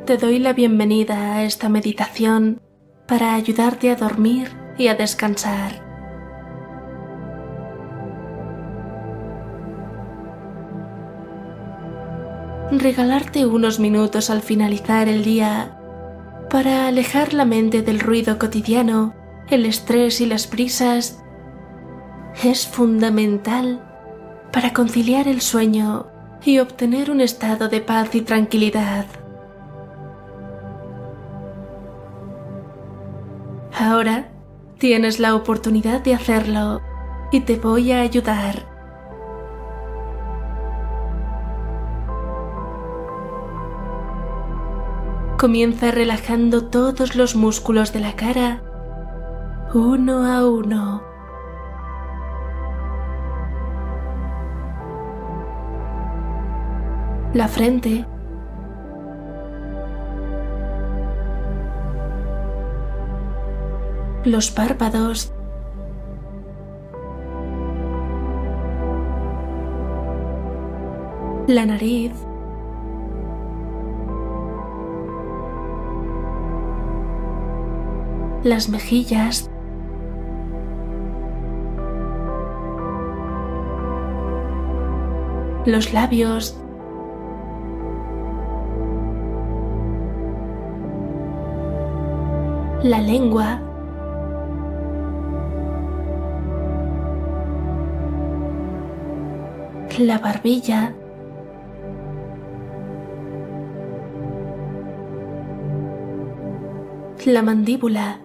Te doy la bienvenida a esta meditación para ayudarte a dormir y a descansar. Regalarte unos minutos al finalizar el día para alejar la mente del ruido cotidiano, el estrés y las prisas es fundamental para conciliar el sueño y obtener un estado de paz y tranquilidad. Ahora tienes la oportunidad de hacerlo y te voy a ayudar. Comienza relajando todos los músculos de la cara, uno a uno. La frente, los párpados, la nariz, las mejillas, los labios, la lengua, la barbilla, la mandíbula,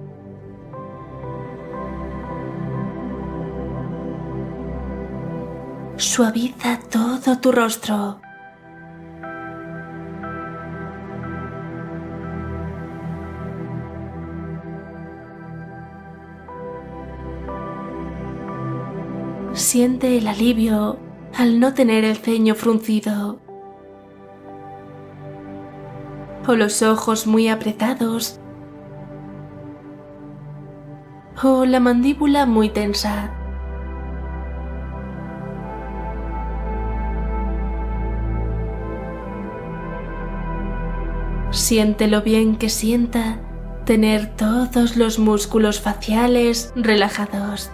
suaviza todo tu rostro. Siente el alivio al no tener el ceño fruncido o los ojos muy apretados o la mandíbula muy tensa. Siente lo bien que sienta tener todos los músculos faciales relajados.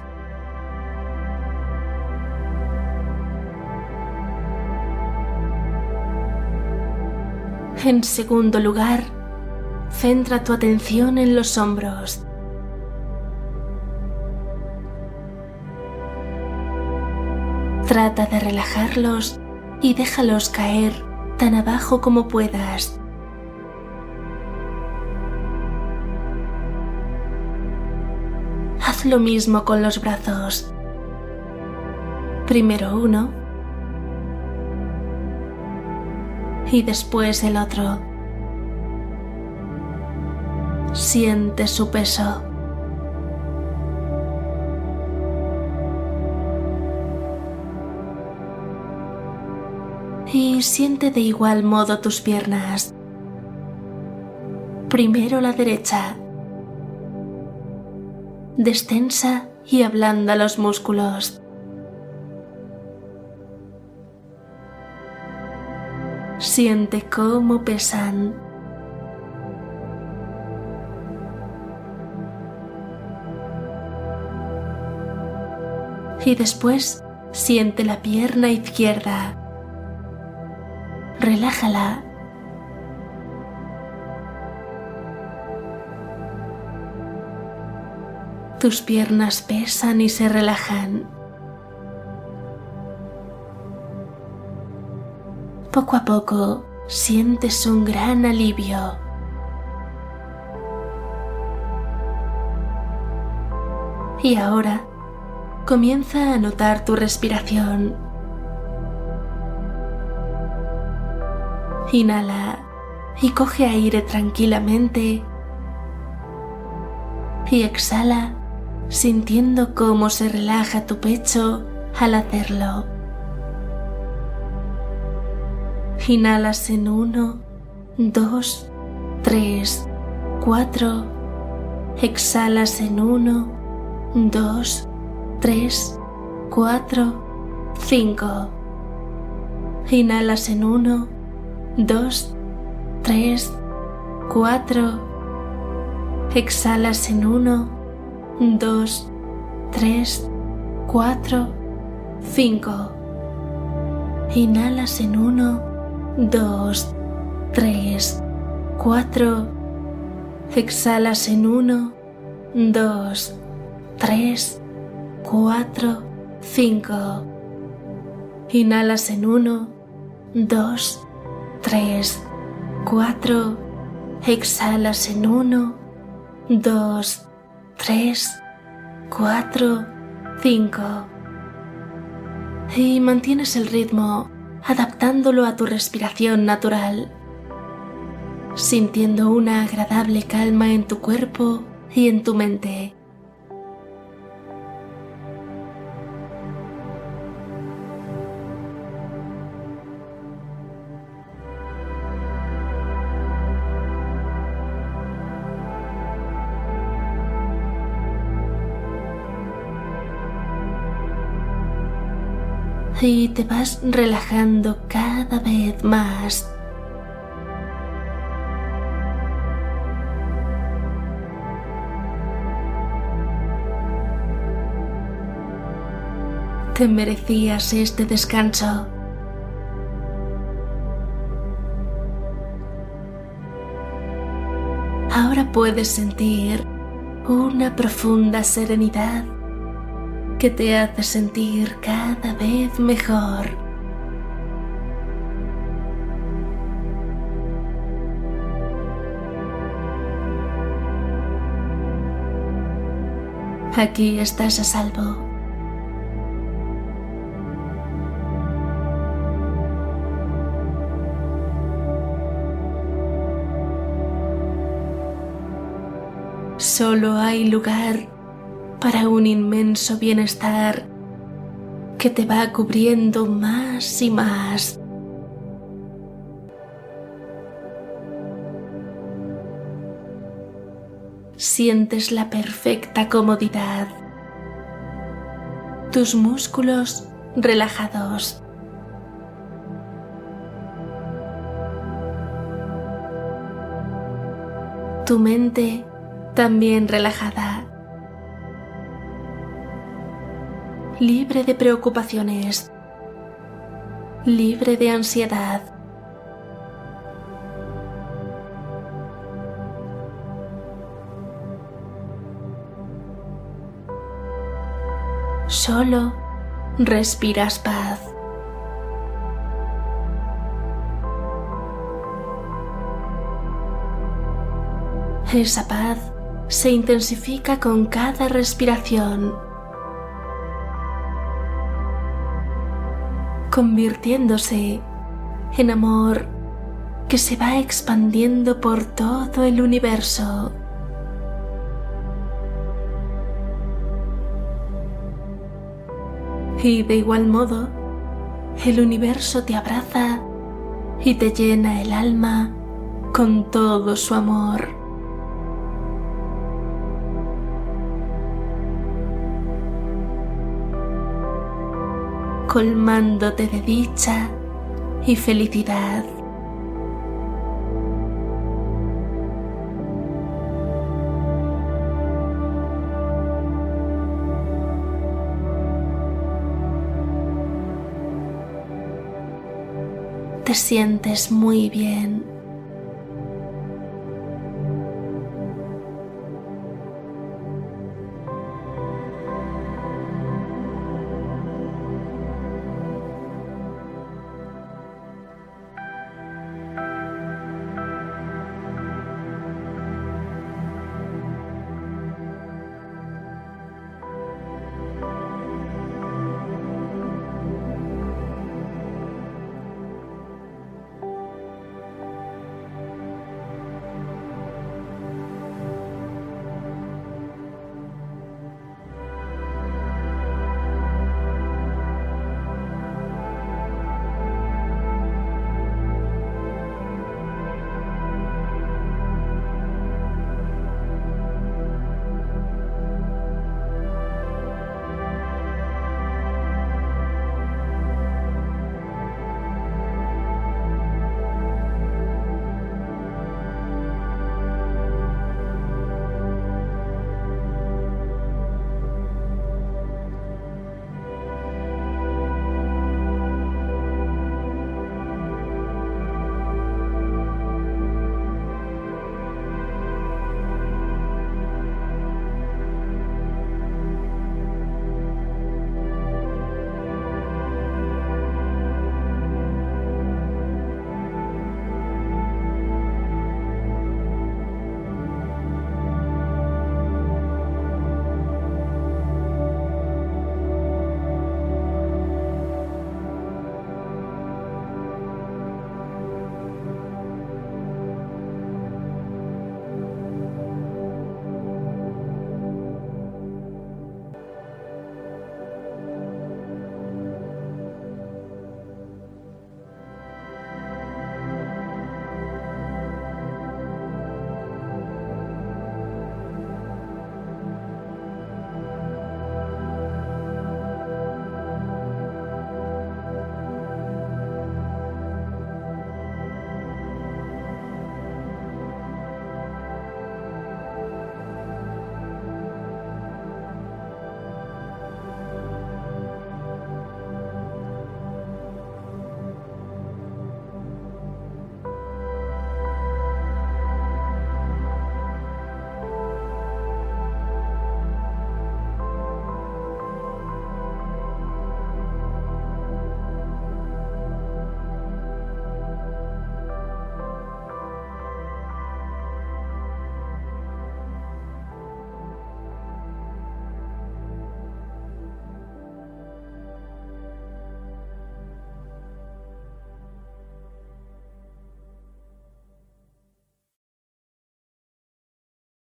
En segundo lugar, centra tu atención en los hombros. Trata de relajarlos y déjalos caer tan abajo como puedas. Haz lo mismo con los brazos. Primero uno y después el otro. Siente su peso. Y siente de igual modo tus piernas. Primero la derecha. Destensa y ablanda los músculos. Siente cómo pesan. Y después siente la pierna izquierda. Relájala. Tus piernas pesan y se relajan. Poco a poco sientes un gran alivio. Y ahora comienza a notar tu respiración. Inhala y coge aire tranquilamente. Y exhala sintiendo cómo se relaja tu pecho al hacerlo. Inhalas en 1, 2, 3, 4. Exhalas en 1, 2, 3, 4, 5. Inhalas en 1, 2, 3, 4. Exhalas en 1, 2, 3, 4, 5. Inhalas en 1, 2, 3, 4. Exhalas en 1, 2, 3, 4, 5. Inhalas en 1, 2, 3, 4. Exhalas en 1, 2, 3, 4, 5. Y mantienes el ritmo adaptándolo a tu respiración natural, sintiendo una agradable calma en tu cuerpo y en tu mente. Y te vas relajando cada vez más. Te merecías este descanso. Ahora puedes sentir una profunda serenidad que te hace sentir cada vez mejor. Aquí estás a salvo. Solo hay lugar para un inmenso bienestar que te va cubriendo más y más. Sientes la perfecta comodidad, tus músculos relajados, tu mente también relajada, libre de preocupaciones, libre de ansiedad. Solo respiras paz. Esa paz se intensifica con cada respiración, convirtiéndose en amor que se va expandiendo por todo el universo. Y de igual modo, el universo te abraza y te llena el alma con todo su amor. Colmándote de dicha y felicidad. Te sientes muy bien.